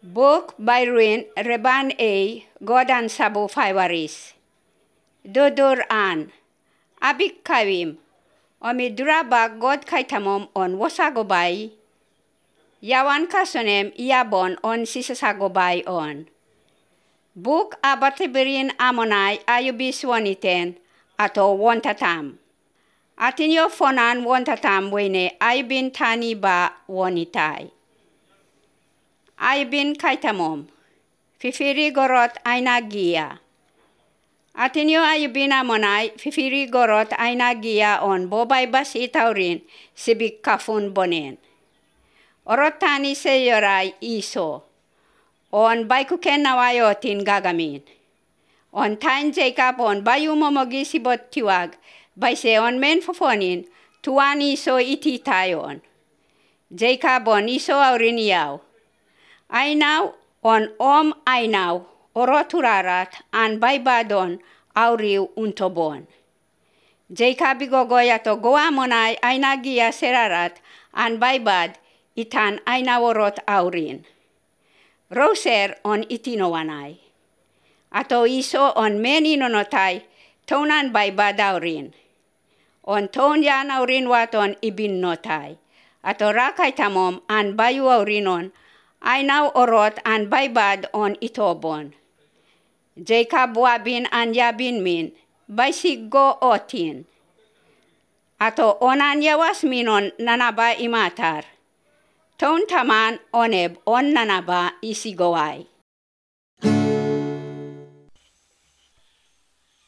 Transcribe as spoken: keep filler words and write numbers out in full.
Book Byron Reban A. Godan Sabu Faiwaris. Duduran. Abik Kawim. Omi durabag God kaitamom on wasagobay. Yawan kasonem iabon on sisasagobay on. Book abatibirin amonay ayubis waniten ato wontatam. Atinyo fonan wontatam wene ayubin tani ba wanitay. Ayubin kaitamom. Fifiri gorot aynagia. Atinyo ayubin amonay fifiri gorot aynagia on bobay bas itaurin sibik kafun bonen. Orot tani seyoray iso. On baikuken nawayotin gagamin. On tain Jacob on bayu momogi sibot tiwag. Bayse on men fofonin tuwan iso iti tayon. Jacob on iso aurin yaw. Aynaw on om aynaw oroturarat an baybadon auriw untobon. Jacob igogoyato goamonay aynagia serarat an baybad itan aynaworot aurin. Roser on itinowanay. Ato iso on meni nonotay tonan baybad aurin. On ton yan aurin waton ibin notay. Ato rakay tamom an bayu aurinon aynaw orot an baybad on itobon. Jacob wabin an yabin min baysig go otin. Ato onan yawas minon nanaba imatar. Ton taman oneb on nanaba isigoway.